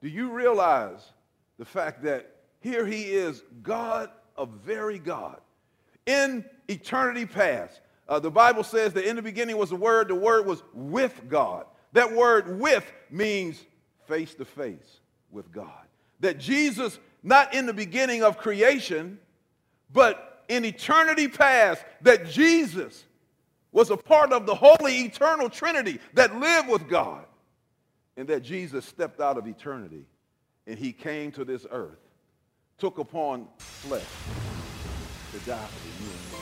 Do you realize the fact that here he is, God, a very God, in eternity past? The Bible says that in the beginning was the Word was with God. That word with means face to face with God. That Jesus, not in the beginning of creation, but in eternity past, that Jesus was a part of the holy eternal Trinity that lived with God. And that Jesus stepped out of eternity and he came to this earth, took upon flesh to die for you and me.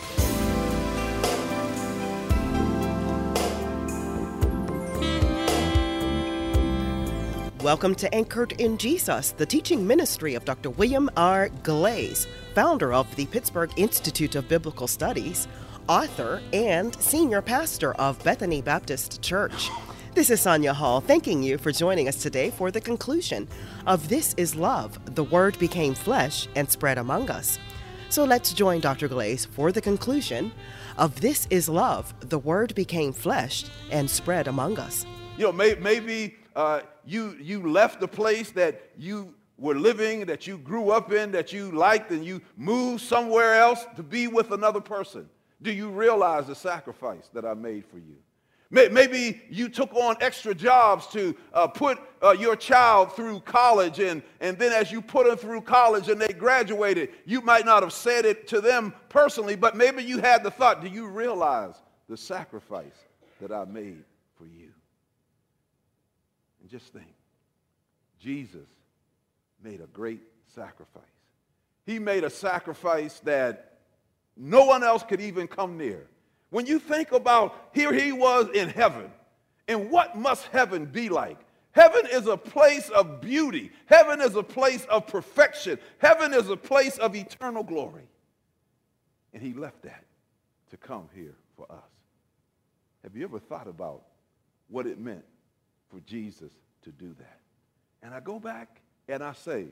Welcome to Anchored in Jesus, the teaching ministry of Dr. William R. Glaze, founder of the Pittsburgh Institute of Biblical Studies, author, and senior pastor of Bethany Baptist Church. This is Sonia Hall, thanking you for joining us today for the conclusion of This is Love, the Word Became Flesh and Spread Among Us. So let's join Dr. Glaze for the conclusion of This is Love, the Word Became Flesh and Spread Among Us. You know, maybe you left the place that you were living, that you grew up in, that you liked, and you moved somewhere else to be with another person. Do you realize the sacrifice that I made for you? Maybe you took on extra jobs to put your child through college, and then as you put them through college and they graduated, you might not have said it to them personally, but maybe you had the thought, do you realize the sacrifice that I made for you? And just think, Jesus made a great sacrifice. He made a sacrifice that no one else could even come near. When you think about, here he was in heaven, and what must heaven be like? Heaven is a place of beauty. Heaven is a place of perfection. Heaven is a place of eternal glory. And he left that to come here for us. Have you ever thought about what it meant for Jesus to do that? And I go back and I say,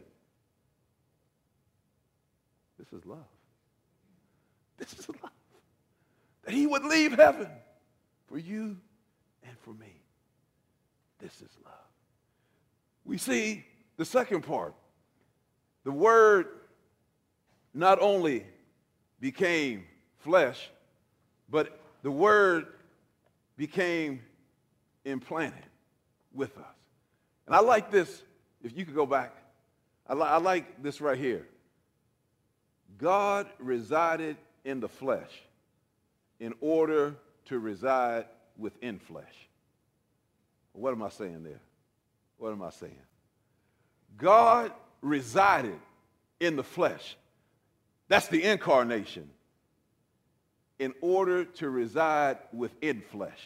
this is love. This is love. That he would leave heaven for you and for me. This is love. We see the second part. The Word not only became flesh, but the Word became implanted with us. And I like this, if you could go back, I like this right here. God resided in the flesh in order to reside within flesh. What am I saying there? What am I saying? God resided in the flesh. That's the incarnation. In order to reside within flesh.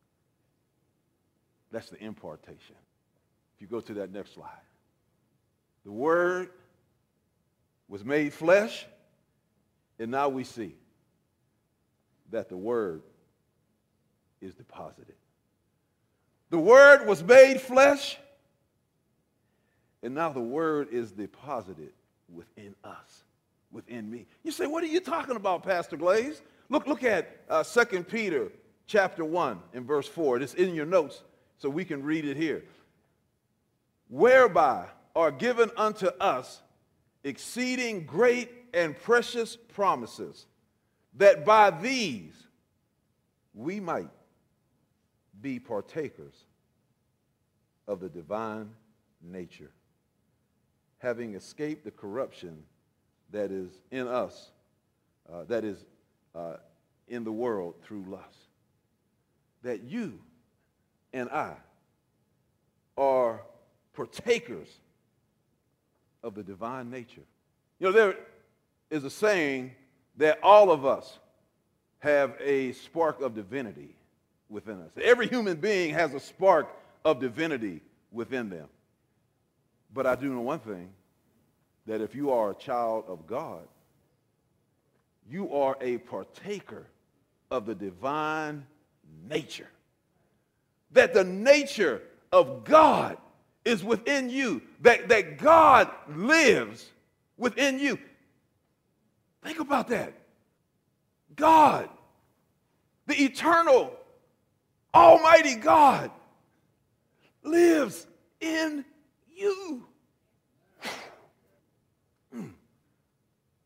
That's the impartation. If you go to that next slide. The Word was made flesh, and now we see that the Word is deposited. The Word was made flesh, and now the Word is deposited within us, within me. You say, what are you talking about, Pastor Glaze? Look at 2 Peter chapter 1 and verse 4. It's in your notes, so we can read it here. Whereby are given unto us exceeding great and precious promises, that by these we might be partakers of the divine nature, having escaped the corruption that is in us, that is in the world through lust. That you and I are partakers of the divine nature. You know, there is a saying that all of us have a spark of divinity within us. Every human being has a spark of divinity within them. But I do know one thing, that if you are a child of God, you are a partaker of the divine nature. That the nature of God is within you, that God lives within you. Think about that. God, the eternal, almighty God, lives in you.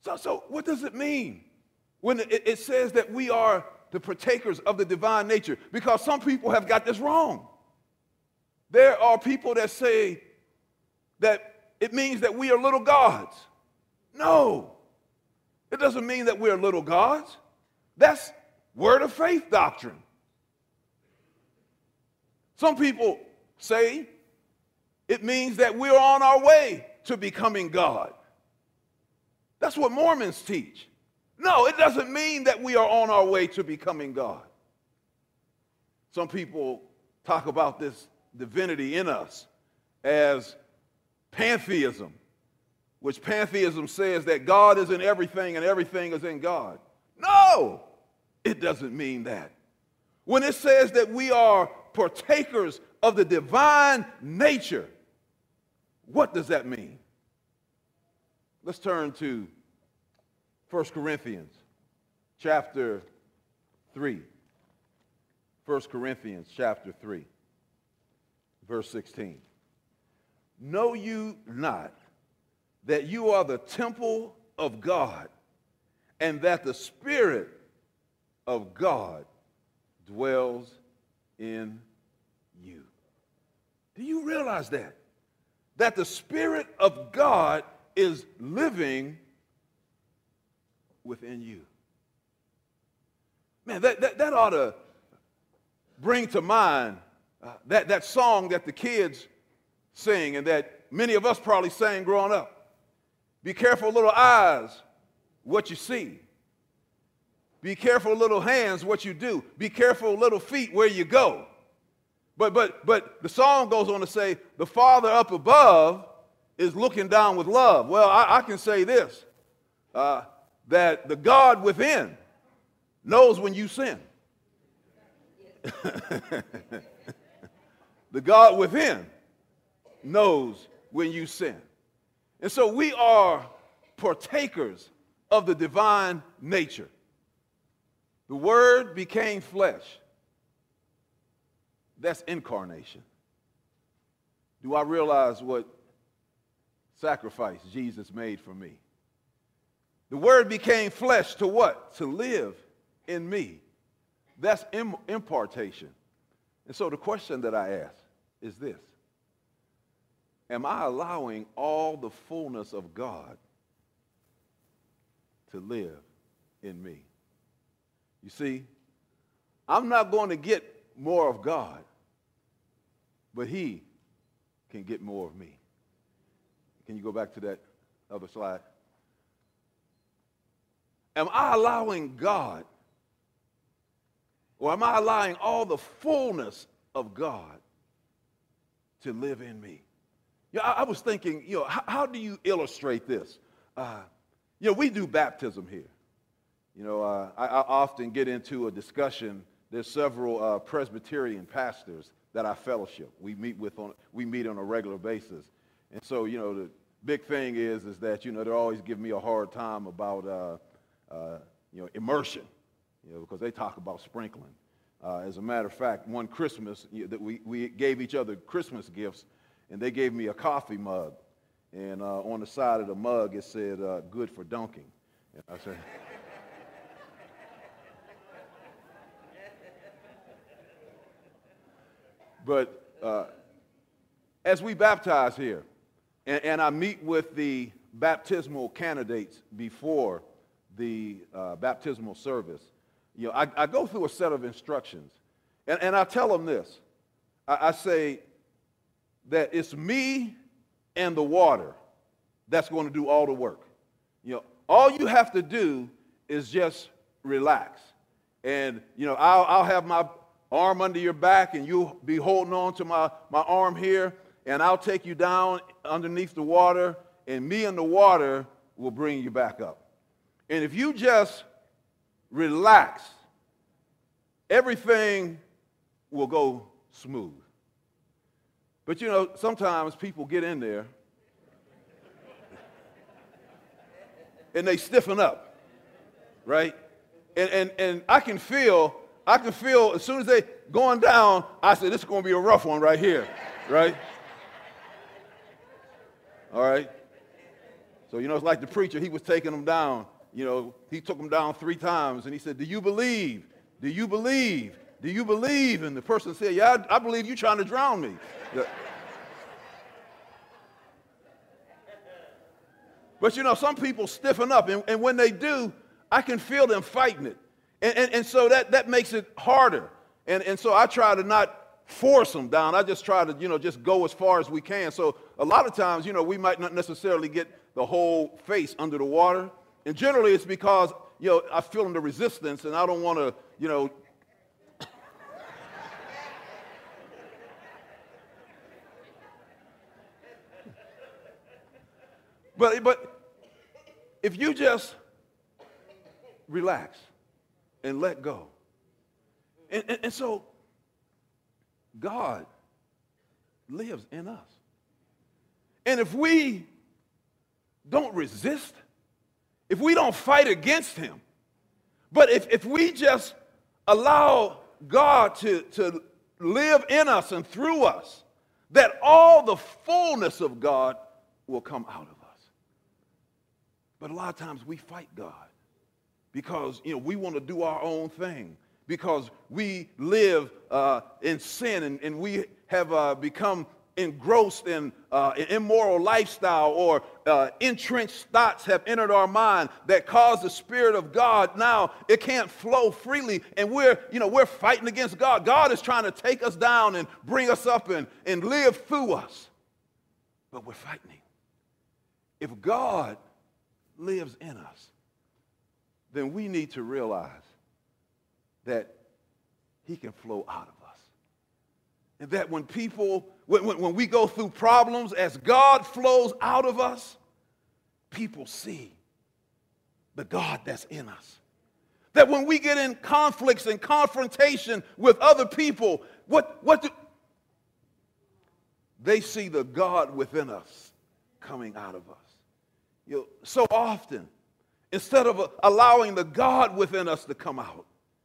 So what does it mean when it says that we are the partakers of the divine nature? Because some people have got this wrong. There are people that say that it means that we are little gods. No, it doesn't mean that we are little gods. That's word of faith doctrine. Some people say it means that we're on our way to becoming God. That's what Mormons teach. No, it doesn't mean that we are on our way to becoming God. Some people talk about this divinity in us as pantheism, which pantheism says that God is in everything and everything is in God. No, it doesn't mean that. When it says that we are partakers of the divine nature, what does that mean? Let's turn to 1 Corinthians chapter 3. 1 Corinthians chapter 3, verse 16. Know you not that you are the temple of God, and that the Spirit of God dwells in you? Do you realize that? That the Spirit of God is living within you. Man, that ought to bring to mind that song that the kids sing and that many of us probably sang growing up. Be careful, little eyes, what you see. Be careful, little hands, what you do. Be careful, little feet, where you go. But the song goes on to say, the Father up above is looking down with love. Well, I can say this, that the God within knows when you sin. The God within knows when you sin. And so we are partakers of the divine nature. The Word became flesh. That's incarnation. Do I realize what sacrifice Jesus made for me? The Word became flesh to what? To live in me. That's impartation. And so the question that I ask is this: am I allowing all the fullness of God to live in me? You see, I'm not going to get more of God, but He can get more of me. Can you go back to that other slide? Am I allowing God, or am I allowing all the fullness of God to live in me? You know, I was thinking, how do you illustrate this? We do baptism here. I often get into a discussion. There's several Presbyterian pastors that I fellowship. We meet on a regular basis. And so, the big thing is that, they're always giving me a hard time about, immersion, because they talk about sprinkling. As a matter of fact, one Christmas, that we gave each other Christmas gifts, and they gave me a coffee mug. And on the side of the mug, it said, good for dunking. And I said, but as we baptize here, and I meet with the baptismal candidates before the baptismal service, I go through a set of instructions. And I tell them this. I say that it's me and the water that's going to do all the work. All you have to do is just relax. And, I'll have my arm under your back, and you'll be holding on to my arm here, and I'll take you down underneath the water, and me and the water will bring you back up. And if you just relax, everything will go smooth. But sometimes people get in there and they stiffen up, right? And I can feel as soon as they going down, I said, this is going to be a rough one right here, right? All right? So, it's like the preacher, he was taking them down. He took them down 3 times, and he said, do you believe? Do you believe? Do you believe? And the person said, yeah, I believe you're trying to drown me. But, some people stiffen up, and when they do, I can feel them fighting it. And so that makes it harder. And so I try to not force them down. I just try to, just go as far as we can. So a lot of times, we might not necessarily get the whole face under the water. And generally it's because, I feel the resistance and I don't want to, But if you just relax and let go, and so God lives in us. And if we don't resist, if we don't fight against him, but if we just allow God to live in us and through us, that all the fullness of God will come out of us. But a lot of times we fight God because, we want to do our own thing, because we live in sin and we have become engrossed in an immoral lifestyle, or entrenched thoughts have entered our mind that cause the Spirit of God now, it can't flow freely, and we're fighting against God. God is trying to take us down and bring us up and live through us, but we're fighting him. If God lives in us, then we need to realize that he can flow out of us. And that when we go through problems, as God flows out of us, people see the God that's in us. That when we get in conflicts and confrontation with other people, they see the God within us coming out of us. So often, instead of allowing the God within us to come out,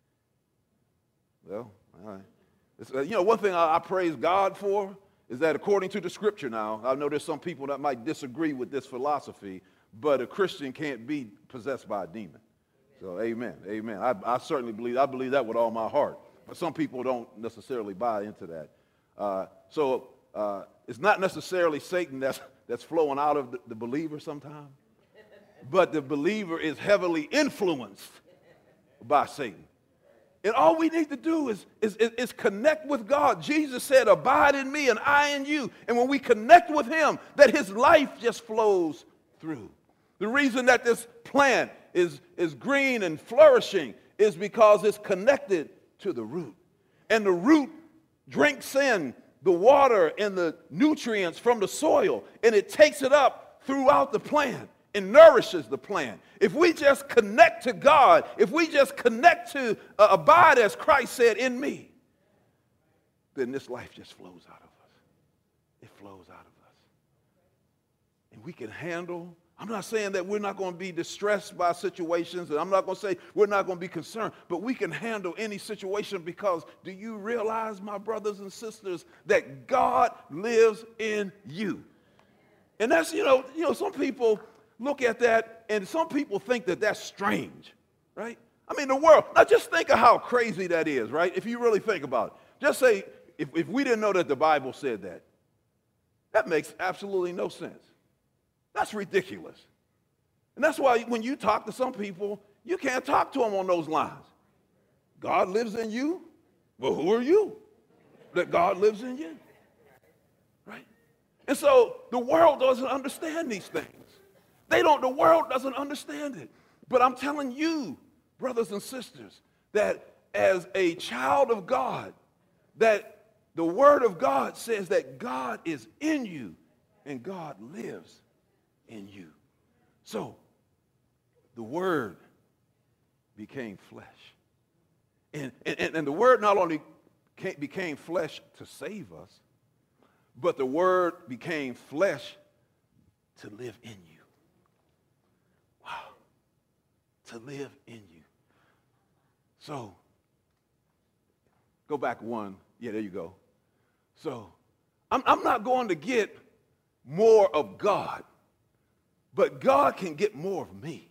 well, all right. One thing I praise God for is that according to the scripture now, I know there's some people that might disagree with this philosophy, but a Christian can't be possessed by a demon. So amen, amen. I certainly believe that with all my heart. But some people don't necessarily buy into that. So it's not necessarily Satan that's flowing out of the believer sometimes, but the believer is heavily influenced by Satan. And all we need to do is connect with God. Jesus said, abide in me and I in you. And when we connect with him, that his life just flows through. The reason that this plant is green and flourishing is because it's connected to the root. And the root drinks in the water and the nutrients from the soil, and it takes it up throughout the plant and nourishes the plant. If we just connect to God, if we just connect to abide as Christ said in me, then this life just flows out of us. It flows out of us. And we can handle, I'm not saying that we're not going to be distressed by situations, and I'm not going to say we're not going to be concerned, but we can handle any situation, because do you realize, my brothers and sisters, that God lives in you? And that's, some people look at that, and some people think that that's strange, right? I mean, the world, now just think of how crazy that is, right? If you really think about it. Just say, if we didn't know that the Bible said that, that makes absolutely no sense. That's ridiculous. And that's why when you talk to some people, you can't talk to them on those lines. God lives in you? Well, who are you that God lives in you? Right? And so the world doesn't understand these things. The world doesn't understand it. But I'm telling you, brothers and sisters, that as a child of God, that the Word of God says that God is in you and God lives in you. So the Word became flesh. And the Word not only became flesh to save us, but the Word became flesh to live in you. Wow. To live in you. So, go back one. Yeah, there you go. So, I'm not going to get more of God but God can get more of me.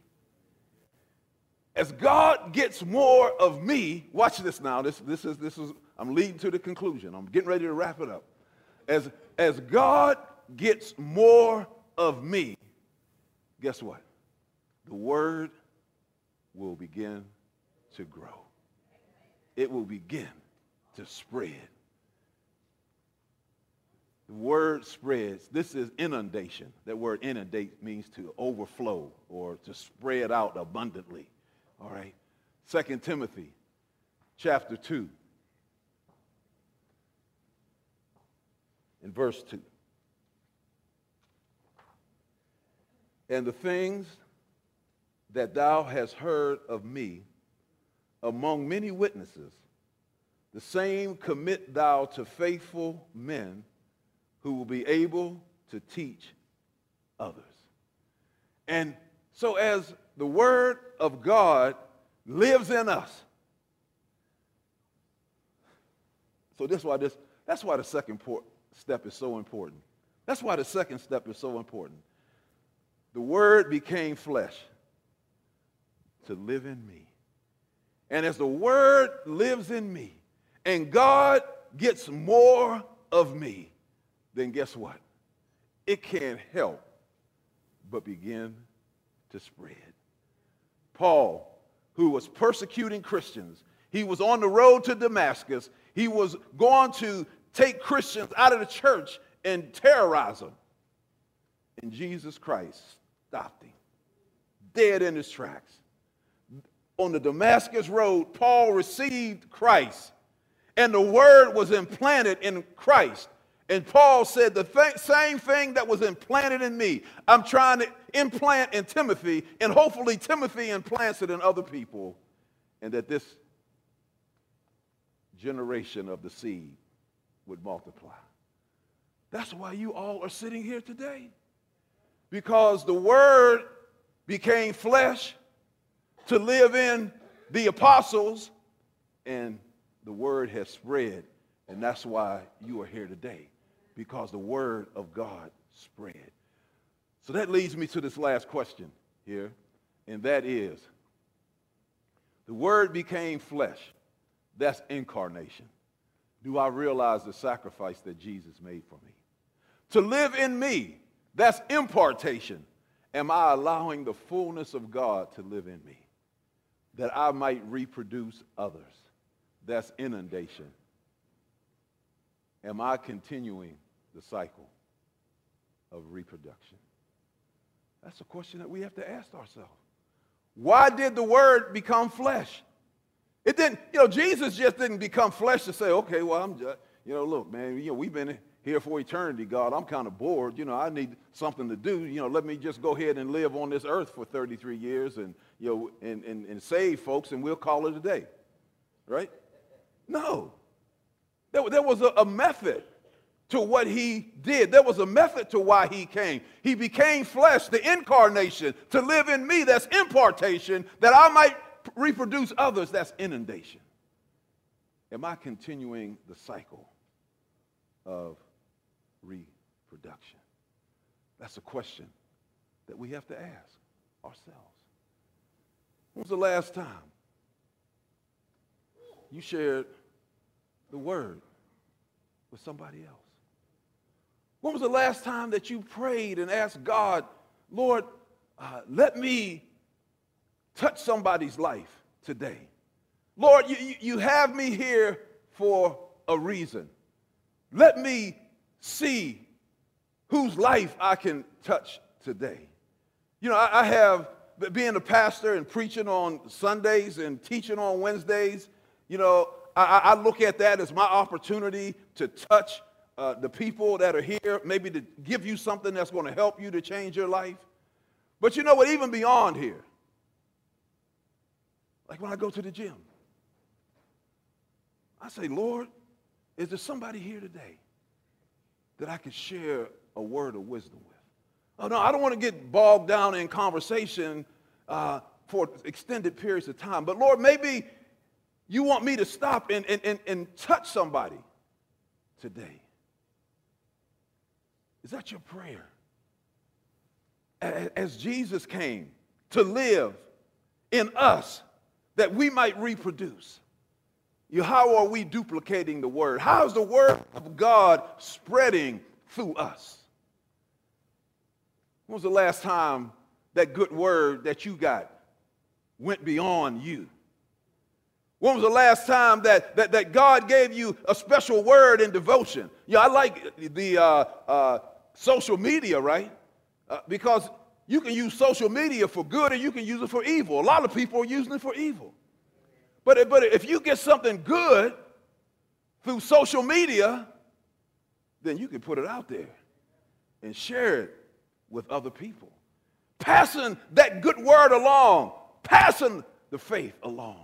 As God gets more of me, watch this now. This is I'm leading to the conclusion. I'm getting ready to wrap it up. As God gets more of me, guess what? The word will begin to grow. It will begin to spread. The word spreads. This is inundation. That word inundate means to overflow or to spread out abundantly. All right. 2 Timothy chapter 2 and verse 2. And the things that thou hast heard of me among many witnesses, the same commit thou to faithful men who will be able to teach others. And so as the word of God lives in us, so that's why the second step is so important. That's why the second step is so important. The word became flesh to live in me. And as the word lives in me and God gets more of me, then guess what? It can't help but begin to spread. Paul, who was persecuting Christians, he was on the road to Damascus. He was going to take Christians out of the church and terrorize them. And Jesus Christ stopped him, dead in his tracks. On the Damascus road, Paul received Christ, and the word was implanted in Christ. And Paul said the same thing that was implanted in me, I'm trying to implant in Timothy, and hopefully Timothy implants it in other people, and that this generation of the seed would multiply. That's why you all are sitting here today, because the word became flesh to live in the apostles, and the word has spread, and that's why you are here today, because the word of God spread. So that leads me to this last question here, and that is, the word became flesh. That's incarnation. Do I realize the sacrifice that Jesus made for me? To live in me, that's impartation. Am I allowing the fullness of God to live in me, that I might reproduce others? That's inundation. Am I continuing the cycle of reproduction? That's a question that we have to ask ourselves. Why did the word become flesh? It didn't, Jesus just didn't become flesh to say, okay, well, I'm just, look, man, we've been here for eternity, God. I'm kind of bored. I need something to do. Let me just go ahead and live on this earth for 33 years and, and save folks, and we'll call it a day. Right? No. There was a method to what he did. There was a method to why he came. He became flesh, the incarnation, to live in me. That's impartation, that I might reproduce others. That's inundation. Am I continuing the cycle of reproduction? That's a question that we have to ask ourselves. When was the last time you shared the word with somebody else? When was the last time that you prayed and asked God, Lord, let me touch somebody's life today? Lord, you have me here for a reason. Let me see whose life I can touch today. I have, being a pastor and preaching on Sundays and teaching on Wednesdays, I look at that as my opportunity to touch the people that are here, maybe to give you something that's going to help you to change your life. But you know what, even beyond here, like when I go to the gym, I say, Lord, is there somebody here today that I could share a word of wisdom with? Oh, no, I don't want to get bogged down in conversation for extended periods of time. But Lord, maybe you want me to stop and touch somebody today. Is that your prayer? as Jesus came to live in us that we might reproduce. How are we duplicating the word? How is the word of God spreading through us? When was the last time that good word that you got went beyond you? When was the last time that God gave you a special word in devotion? I like the social media, right? Because you can use social media for good and you can use it for evil. A lot of people are using it for evil. But if you get something good through social media, then you can put it out there and share it with other people. Passing that good word along, passing the faith along.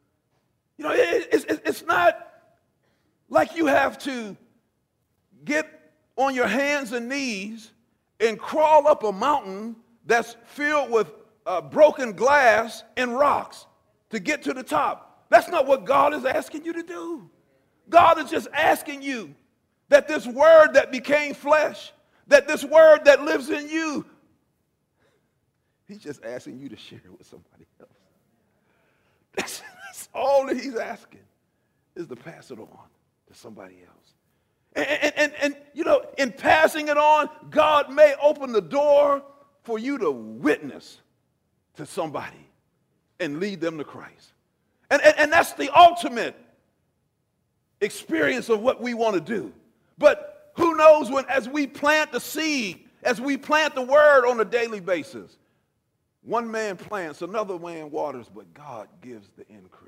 It's not like you have to get on your hands and knees and crawl up a mountain that's filled with broken glass and rocks to get to the top. That's not what God is asking you to do. God is just asking you that this word that became flesh, that this word that lives in you, he's just asking you to share it with somebody else. That's all that he's asking, is to pass it on to somebody else. And in passing it on, God may open the door for you to witness to somebody and lead them to Christ. And that's the ultimate experience of what we want to do. But who knows, as we plant the seed, as we plant the word on a daily basis, one man plants, another man waters, but God gives the increase.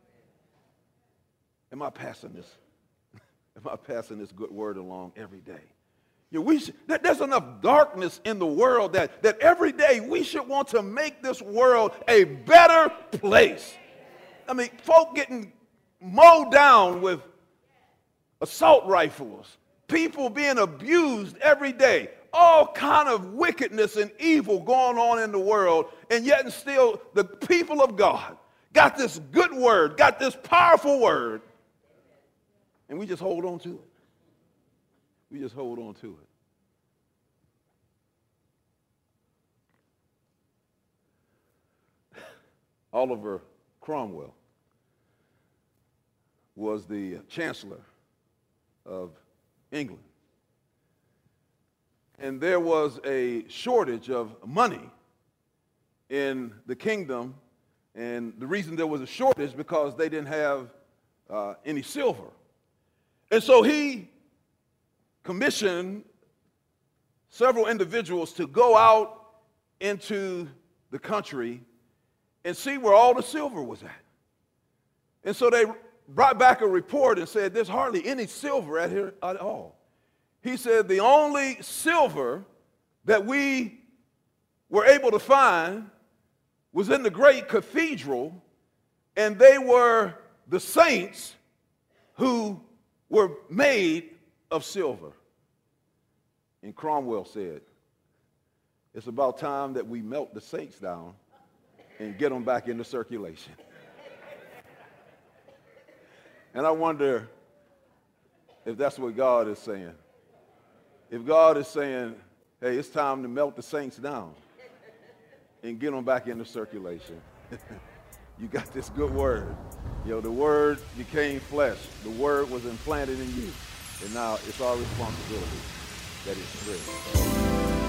Am I passing this? Am I passing this good word along every day? There's enough darkness in the world that every day we should want to make this world a better place. I mean, folk getting mowed down with assault rifles, people being abused every day, all kind of wickedness and evil going on in the world, and yet and still the people of God got this good word, got this powerful word, and we just hold on to it. We just hold on to it. Oliver Cromwell was the Chancellor of England. And there was a shortage of money in the kingdom, and the reason there was a shortage because they didn't have any silver. And so he commissioned several individuals to go out into the country and see where all the silver was at. And so they brought back a report and said, there's hardly any silver at here at all. He said, the only silver that we were able to find was in the great cathedral, and they were the saints who were made of silver. And Cromwell said, it's about time that we melt the saints down and get them back into circulation. And I wonder if that's what God is saying. If God is saying, hey, it's time to melt the saints down and get them back into circulation. You got this good word. The word became flesh. The word was implanted in you. And now it's our responsibility that it spreads.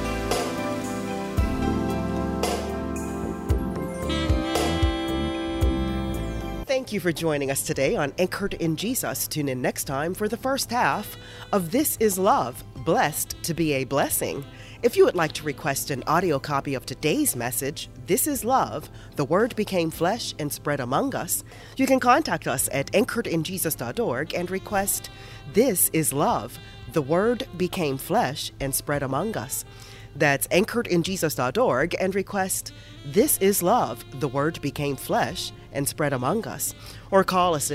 Thank you for joining us today on Anchored in Jesus. Tune in next time for the first half of This is Love, Blessed to be a Blessing. If you would like to request an audio copy of today's message, This is Love, the Word Became Flesh and Spread Among Us, you can contact us at anchoredinjesus.org and request This is Love, the Word Became Flesh and Spread Among Us. That's anchoredinjesus.org and request This is Love, the Word Became Flesh and Spread Among Us. Or call us at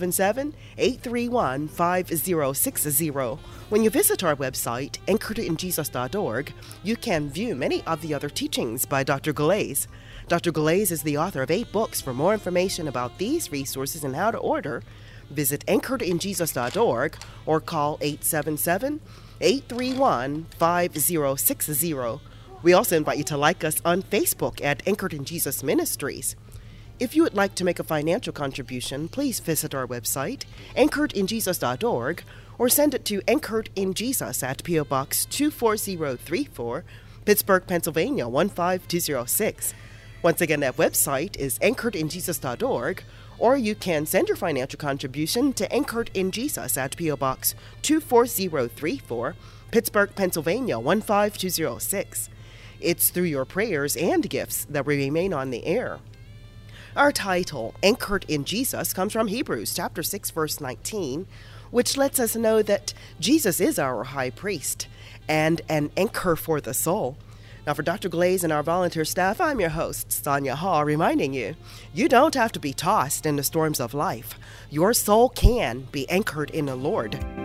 877-831-5060. When you visit our website, anchoredinjesus.org, you can view many of the other teachings by Dr. Galais. Dr. Galais is the author of 8 books. For more information about these resources and how to order, visit anchoredinjesus.org or call 877-831-5060. We also invite you to like us on Facebook at Anchored in Jesus Ministries. If you would like to make a financial contribution, please visit our website, anchoredinjesus.org, or send it to Anchored in Jesus at P.O. Box 24034, Pittsburgh, Pennsylvania 15206. Once again, that website is anchoredinjesus.org, or you can send your financial contribution to Anchored in Jesus at P.O. Box 24034, Pittsburgh, Pennsylvania 15206. It's through your prayers and gifts that we remain on the air. Our title, Anchored in Jesus, comes from Hebrews chapter 6, verse 19, which lets us know that Jesus is our high priest and an anchor for the soul. Now, for Dr. Glaze and our volunteer staff, I'm your host, Sonia Hall, reminding you, you don't have to be tossed in the storms of life. Your soul can be anchored in the Lord.